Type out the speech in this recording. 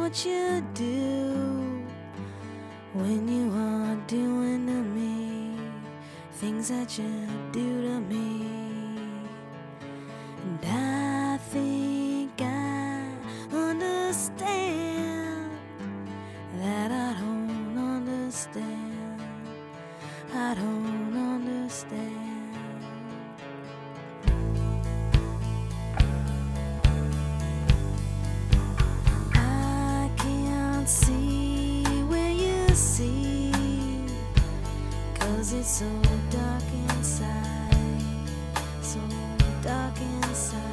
what you do when you are doing to me things that you do to me. And I think I understand that I don't understand. I don't understand. I can't see where you see, 'cause it's so dark inside, so dark inside.